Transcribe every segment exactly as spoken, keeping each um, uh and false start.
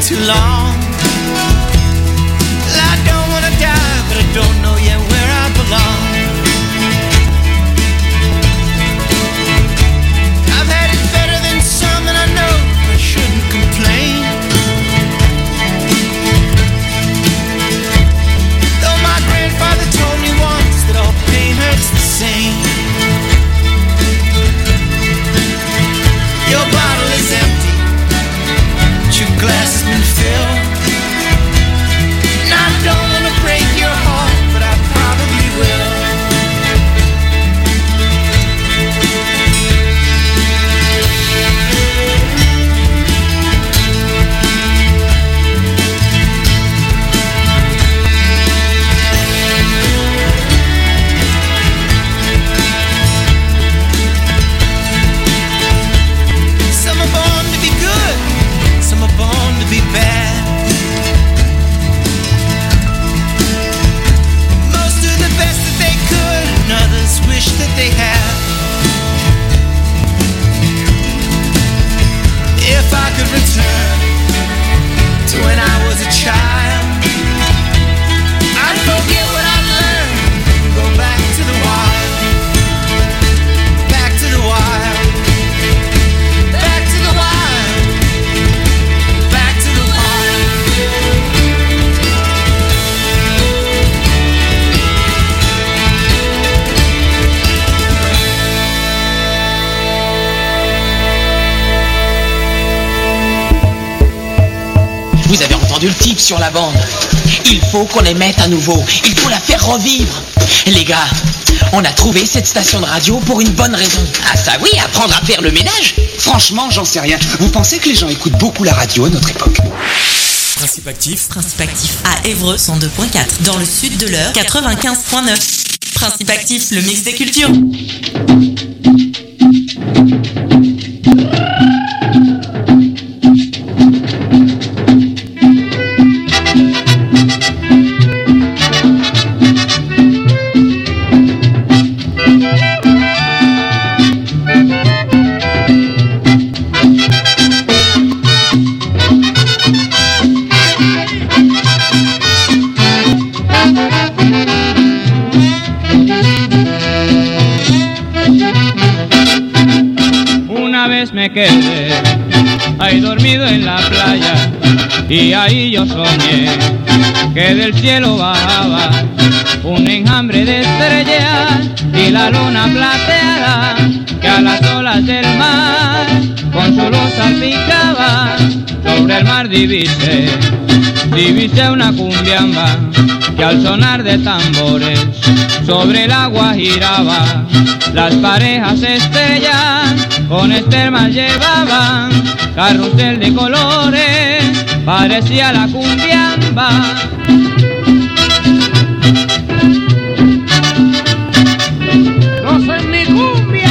too long. Well, I don't wanna die, but I don't know yet where I belong. I've had it better than some, and I know I shouldn't complain. Though my grandfather told me once that all pain hurts the same. Your bottle is empty, but your glass has been filled. And I don't wanna break your heart, but I probably will. Some are born to be good, some are born to be bad. Most do the best that they could, and others wish that they had. If I could return to when I was a child, I'd forget what I learned and go back to the wild. Back to the wild. Back to the wild. Back to the wild. Vous avez entendu le type sur la bande. Il faut qu'on les mette à nouveau. Il faut la faire revivre. Les gars, on a trouvé cette station de radio pour une bonne raison. Ah ça oui, apprendre à faire le ménage. Franchement, j'en sais rien. Vous pensez que les gens écoutent beaucoup la radio à notre époque? Principe actif. Principe actif à Évreux cent deux point quatre. Dans le sud de l'Eure quatre-vingt-quinze point neuf. Principe actif, le mix des cultures. Me quedé ahí dormido en la playa y ahí yo soñé que del cielo bajaba un enjambre de estrellas y la luna plateada que a las olas del mar con su luz salpicaba. Sobre el mar divisé, divisé una cumbiamba que al sonar de tambores sobre el agua giraba. Las parejas estrellas con espermas llevaban carrusel de colores, parecía la cumbiamba. ¡No soy mi cumbia!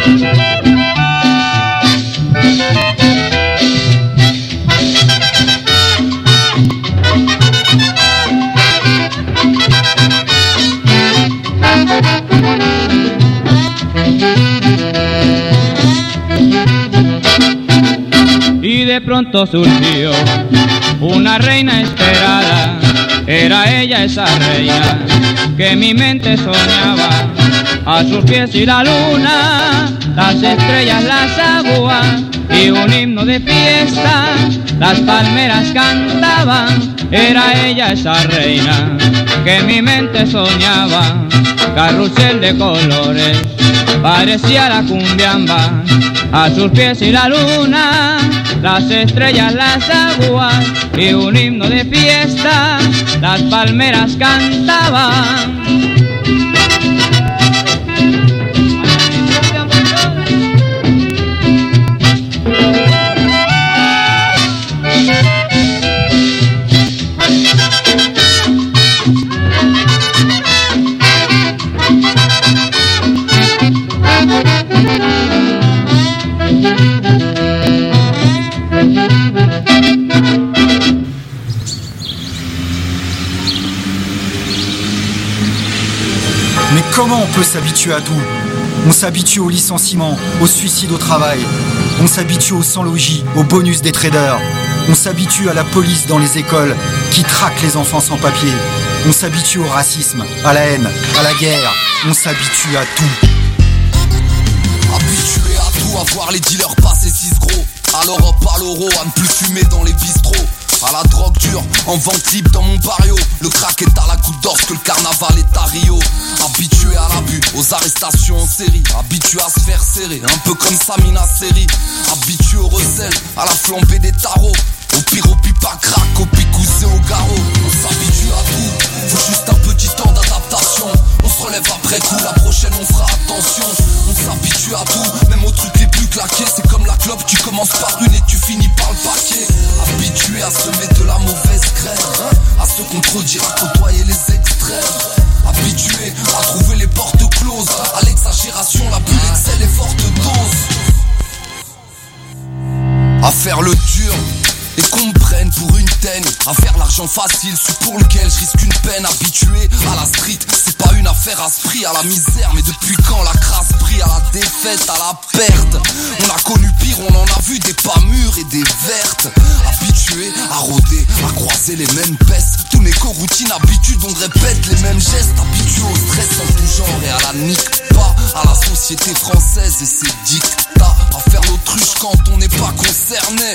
Y de pronto surgió una reina esperada, era ella esa reina que mi mente soñaba. A sus pies y la luna, las estrellas, las aguas y un himno de fiesta, las palmeras cantaban. Era ella esa reina que mi mente soñaba. Carrusel de colores, parecía la cumbiamba. A sus pies y la luna, las estrellas, las aguas y un himno de fiesta, las palmeras cantaban. Mais comment on peut s'habituer à tout? On s'habitue au licenciement, au suicide au travail. On s'habitue au sans-logis, au bonus des traders. On s'habitue à la police dans les écoles qui traque les enfants sans papier. On s'habitue au racisme, à la haine, à la guerre. On s'habitue à tout. Habitué à tout, à voir les dealers passer six gros. À l'Europe, à l'euro, à ne plus fumer dans les bistrots. À la drogue dure, en vente libre dans mon barrio. Le crack est à la goutte d'or, que le carnaval est à Rio. Habitué à l'abus, aux arrestations en série. Habitué à se faire serrer, un peu comme Samina Seri. Habitué au recel, à la flambée des tarots. Au pire, au pipa crack, au picousé, au garrot. On s'habitue à tout, faut juste un petit temps d'adaptation. On se relève après coup, la prochaine on fera attention. On s'habitue à tout, même aux trucs les plus claqués. C'est comme la clope, tu commences par une et tu finis par le paquet. Habitué à semer de la mauvaise graine, hein, à se contredire, à côtoyer les extrêmes. Habitué à trouver les portes closes, à l'exagération, la plus excelle et forte dose. À faire le dur et qu'on me prenne pour une teigne, à faire l'argent facile, celui pour lequel je risque une peine. Habitué à la street, c'est pas une affaire à ce prix, à la misère, mais depuis quand la crasse brille, à la défaite, à la perte. On a connu pire, on en a vu des pas mûres et des vertes. Habitué à rôder, à croiser les mêmes pestes. Tout n'est qu'aux routines, habitude, on répète les mêmes gestes. Habitué au stress en tout genre et à la nique pas, à la société française et ses dictats. À faire l'autruche quand on n'est pas concerné.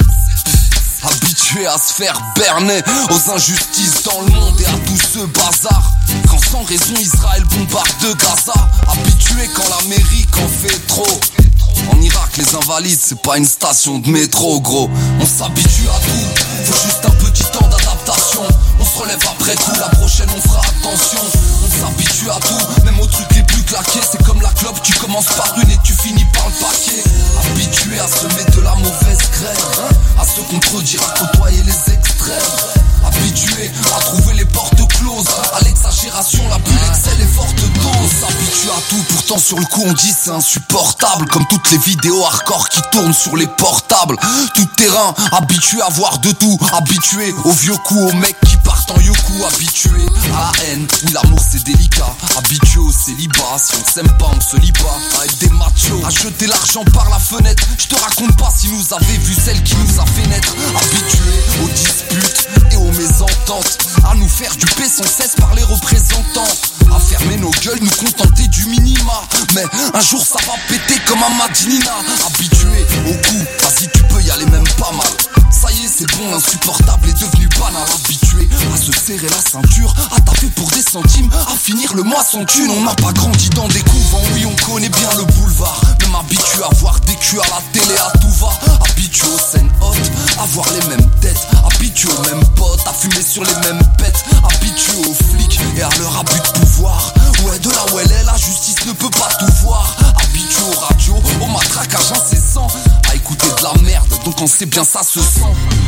Habitué à se faire berner aux injustices dans le monde et à tout ce bazar. Quand sans raison Israël bombarde de Gaza. Habitué quand l'Amérique en fait trop. En Irak les invalides c'est pas une station de métro gros. On s'habitue à tout, faut juste un petit temps d'adaptation. On se relève après coup, la prochaine on fera attention. On s'habitue à tout, même aux trucs les plus claqués. C'est comme la clope, tu commences par une et tu finis par le paquet. Habitué à semer de la mauvaise graine, hein, à se contredire, à côtoyer les extrêmes. Habitué à trouver les portes closes, à l'exagération, la plus excelle et forte dose. On s'habitue à tout, pourtant sur le coup on dit c'est insupportable. Comme toutes les vidéos hardcore qui tournent sur les portables. Tout terrain, habitué à voir de tout. Habitué aux vieux coups, aux mecs qui partent en yoku. Habitué à la haine, où l'amour c'est délicat. Habitué au célibat, si on s'aime pas on se lit pas. À être des machos, à jeter l'argent par la fenêtre. Je te raconte pas si nous avait vu celle qui nous a fait naître. Habitué aux disputes et aux mésententes, à nous faire duper sans cesse par les représentants. À fermer nos gueules, nous contenter du minima. Mais un jour ça va péter comme un Madinina. Habitué au coup, vas-y tu peux y aller même pas mal. Ça y est c'est bon, l'insupportable est devenu banal. Habitué à se serrer la ceinture, à taper pour des centimes, à finir le mois sans thune. On n'a pas grandi dans des couvents, oui on connaît bien le boulevard. Même habitué à voir des culs à la télé à tout va. Habitué aux scènes hautes, à voir les mêmes têtes. Habitué aux mêmes potes, à fumer sur les mêmes pètes. Habitué aux flics et à leur abus de pouvoir. Ouais de là où elle est, la justice ne peut pas tout voir. Habitué aux radios, au matraquage incessant, à écouter de la merde, donc on sait bien ça se sent.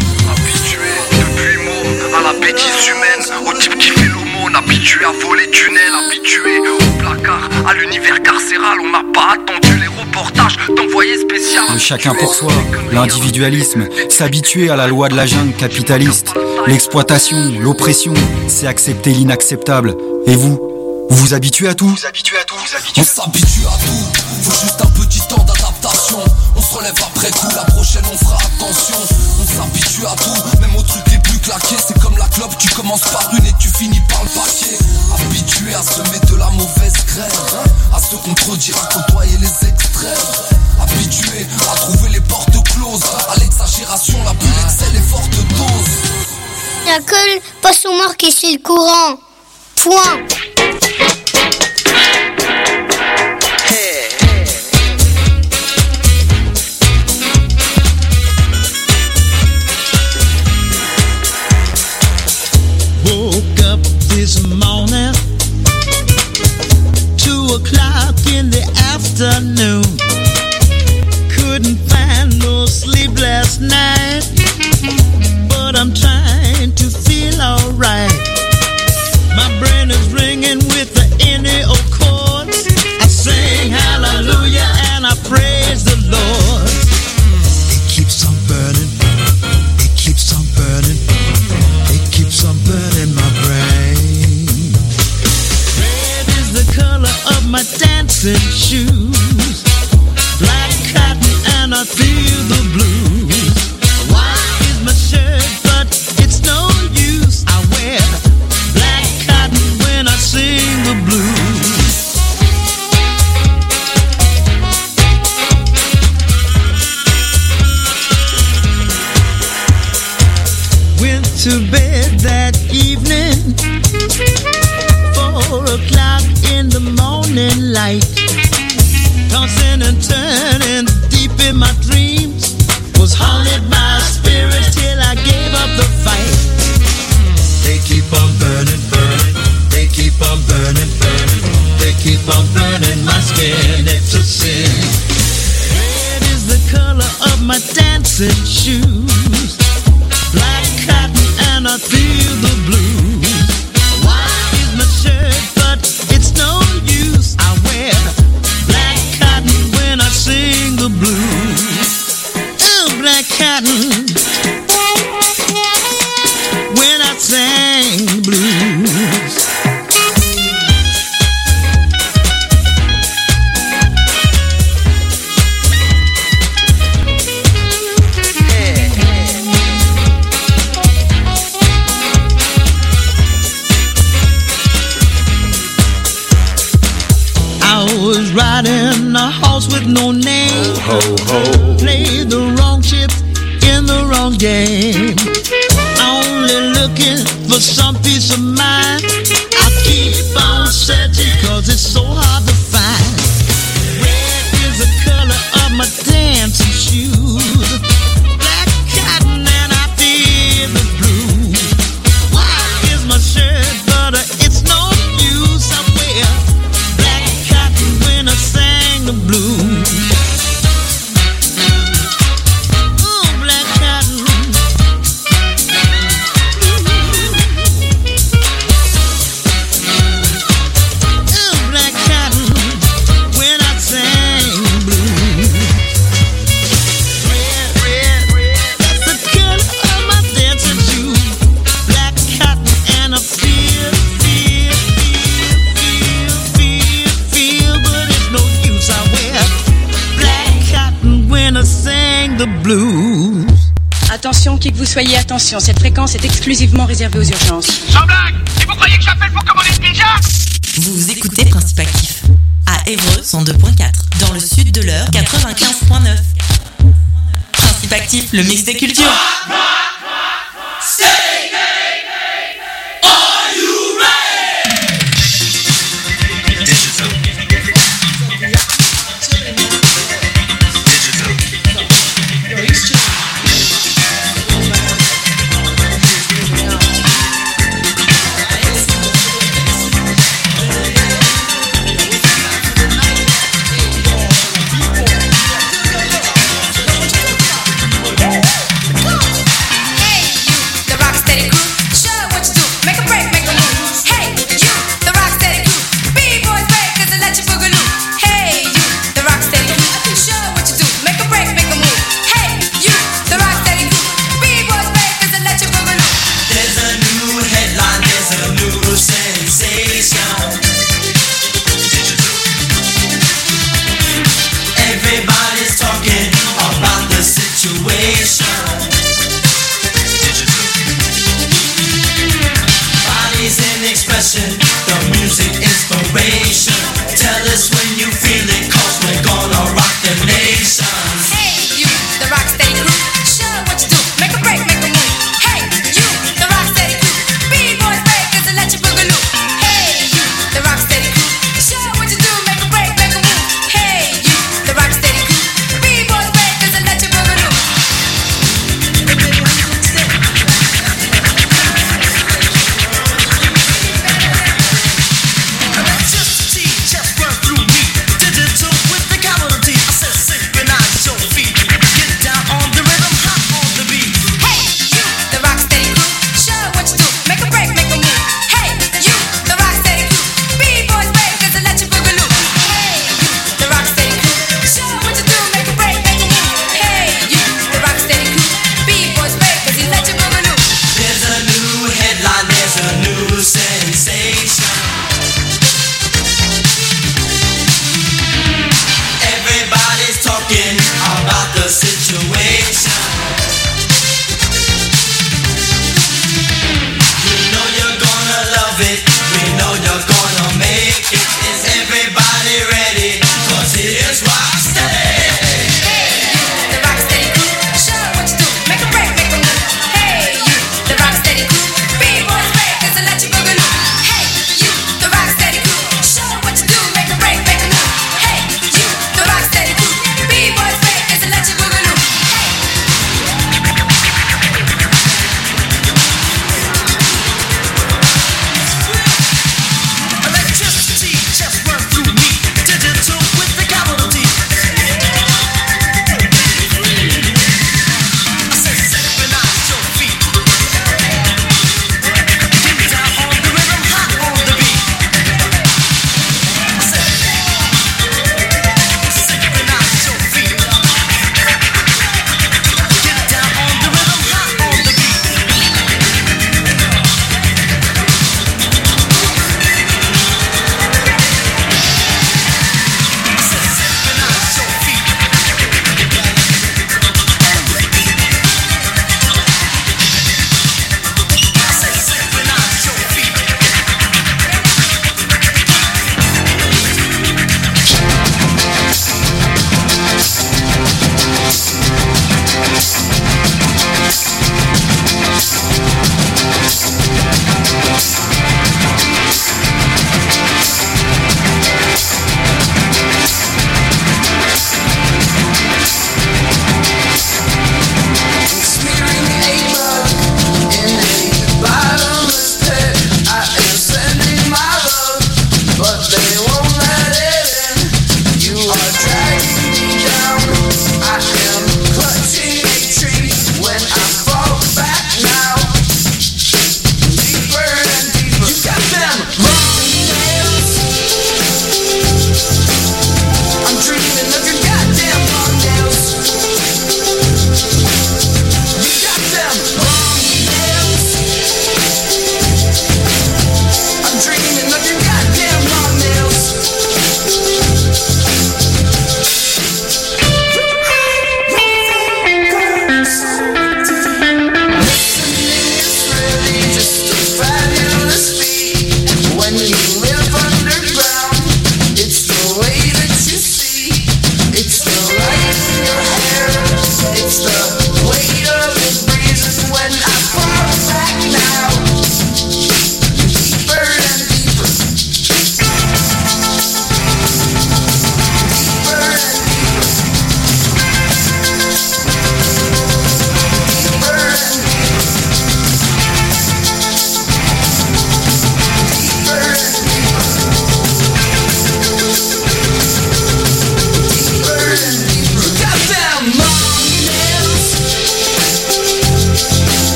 Habitué depuis môme à la bêtise humaine, au type qui fait l'aumône. Habitué à voler tunnels, habitué au placard, à l'univers carcéral. On n'a pas attendu les reportages d'envoyés spécial. Le chacun pour soi, l'individualisme, s'habituer à la loi de la jungle capitaliste. L'exploitation, l'oppression, c'est accepter l'inacceptable. Et vous, vous vous habituez à tout? Vous habituez à tout, vous habituez. On s'habitue à tout, faut juste un petit temps d'adaptation. On se relève après coup, la prochaine on fera attention. On s'habitue à tout, même aux trucs les plus claqués. C'est comme la clope, tu commences par une et tu finis par le paquet. Habitué à semer de la mauvaise graine, hein, à se contredire, à côtoyer les extrêmes. Habitué à trouver les portes closes, à l'exagération, la plus excelle et forte dose. Y'a que le poisson mort qui suit le courant. Point. Woke up this morning, two o'clock in the afternoon. Couldn't find no sleep last night, but I'm trying to feel alright. My brain is ringing with the inner chords. I sing hallelujah and I praise the Lord. It keeps on burning, it keeps on burning, it keeps on burning my brain. Red is the color of my dancing shoes, black cotton and I feel the blues. White is my shirt keep on burning, burning. They keep on burning, burning. They keep on burning my skin. It's a sin. Red is the color of my dancing shoes. Black cotton and I feel the blues. White is my shirt, but it's no use. I wear black cotton when I sing the blues. Oh, black cotton when I sing the blues. Was riding a horse with no name. Ho, ho. Played the wrong chip in the wrong game. Only looking for some peace of mind. I keep on searching cause it's so hard to find. Red is the color of my dancing shoes. Black cotton and I feel the blues. White is my shirt but uh, it's no use. I wear when I sang the blues. Oh, black cotton. Oh, black cotton when I sang the blues. Red, red, red. That's the color of my dancing shoes. Black cotton and I feel, feel, feel, feel, feel, feel. I wear black cotton when I sing the blues. Attention, qui que vous soyez, attention, cette fréquence est exclusivement réservée aux urgences. Sans blague! Et vous croyez que j'appelle pour commander une pizza? Vous écoutez Principe Actif à Évreux cent deux point quatre, dans le sud de l'Eure quatre-vingt-quinze point neuf. Principe Actif, le mix des cultures. Just run through me.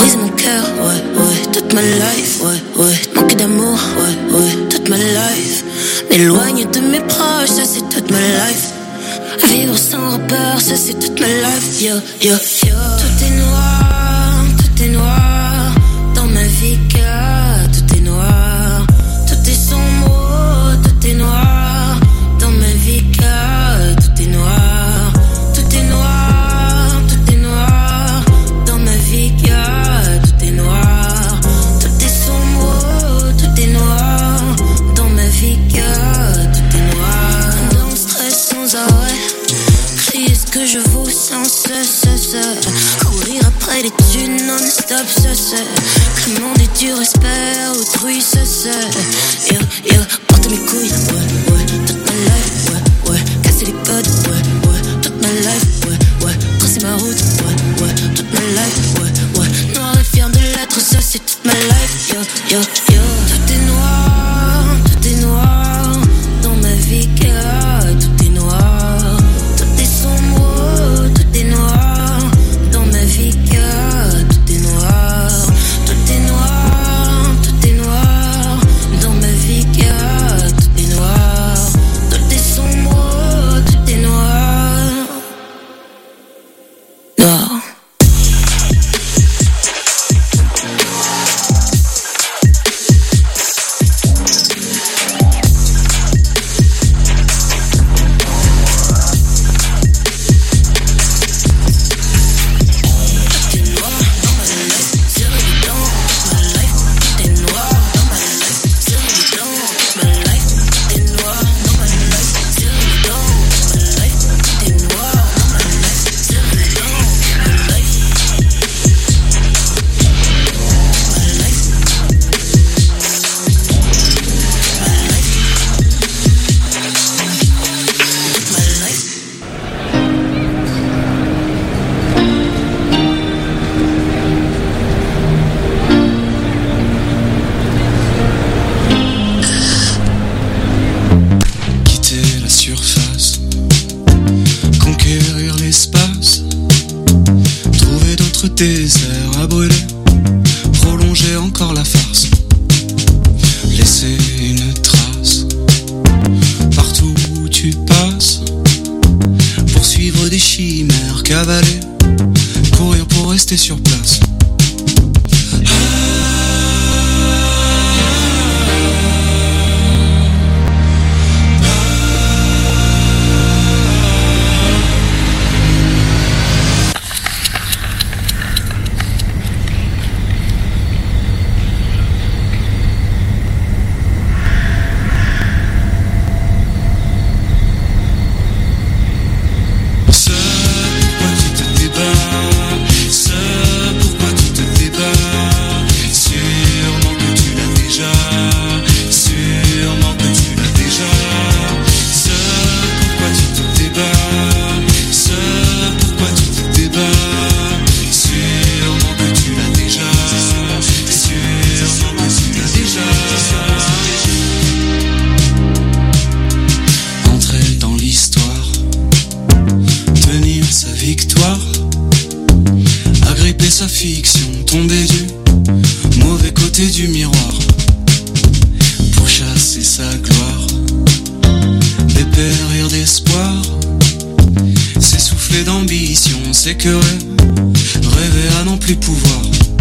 briser mon cœur, ouais, ouais, toute ma life, ouais, ouais, manquer d'amour, ouais, ouais, toute ma life, m'éloigner de mes proches, ça c'est toute ma life, vivre sans repère, ça c'est toute ma life, yo, yo, yo. Tout est noir, tout est noir, dans ma vie, car tout est noir, tout est sombre, tout est noir, dans ma vie, car tout est noir, tout est noir, tout est noir, dans ma vie, car tout est noir, tout est sombre, tout est noir, dans ma vie, car tout est noir, dans le stress sans arrêt, crier ce que je vaux sans cesse, courir après les thunes non-stop, ça c'est, le monde est dur, espère autrui, ça c'est, yo, yo, porter mes couilles, ouais, ouais, toute ma life, ouais, ouais, casser les codes, ouais, ouais, toute ma life, ouais, ouais, tracer ma route, ouais, ouais, toute ma life, ouais, ouais, noir et fier de l'être, ça c'est toute ma life, yo, yo, yo, tout est noir, tout est noir, dans ma vie, car tout est noir, tout est sombre, tout est noir, dans ma vie, car tout est noir, tout est noir, tout est noir, dans ma vie, car tout est noir, tout est sombre, tout est noir, noir. Désert à brûler, prolonger encore la farce, laisser une trace partout où tu passes, poursuivre des chimères, cavaler, courir pour rester sur place. S'écœurer, rêver à n'en plus pouvoir.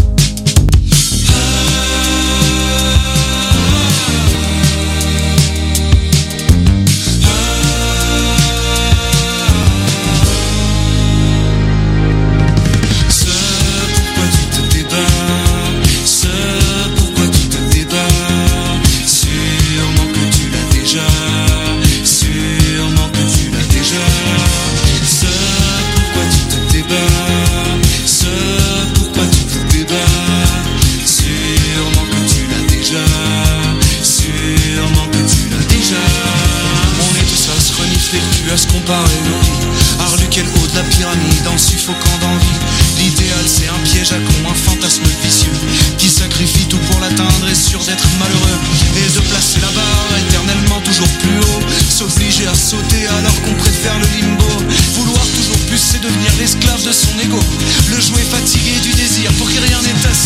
Arlequel haut de la pyramide en suffocant d'envie. L'idéal c'est un piège à con, un fantasme vicieux qui sacrifie tout pour l'atteindre, est sûr d'être malheureux et de placer la barre éternellement toujours plus haut. S'obliger à sauter alors qu'on préfère le limbo. Vouloir toujours plus c'est devenir l'esclave de son ego. Le jouet fatigué du désir pour qui rien n'est assez.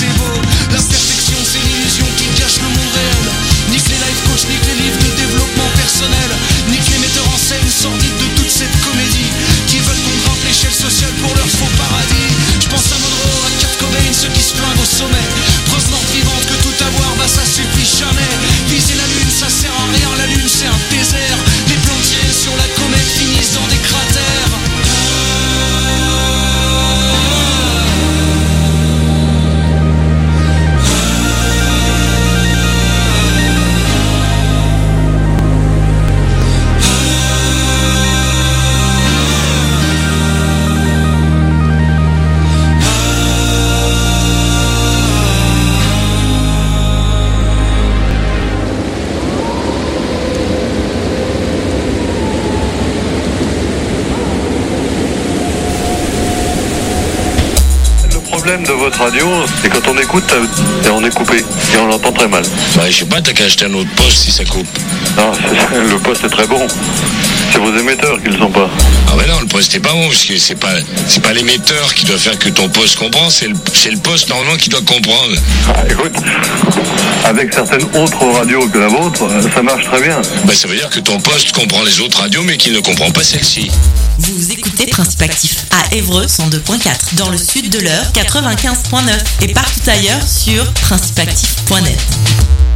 problème de votre radio, c'est quand on écoute, et on est coupé, et on l'entend très mal. Bah, je sais pas, t'as qu'à acheter un autre poste si ça coupe. Non, c'est, le poste est très bon. C'est vos émetteurs qui le sont pas. Ah ouais non, le poste est pas bon, parce que c'est pas, c'est pas l'émetteur qui doit faire que ton poste comprend, c'est le, c'est le poste normalement qui doit comprendre. Ah, écoute, avec certaines autres radios que la vôtre, ça marche très bien. Bah ça veut dire que ton poste comprend les autres radios, mais qu'il ne comprend pas celle-ci. Vous écoutez Principe Actif à Évreux cent deux point quatre, dans le sud de l'Eure quatre-vingt-quinze point neuf et partout ailleurs sur principe actif point net.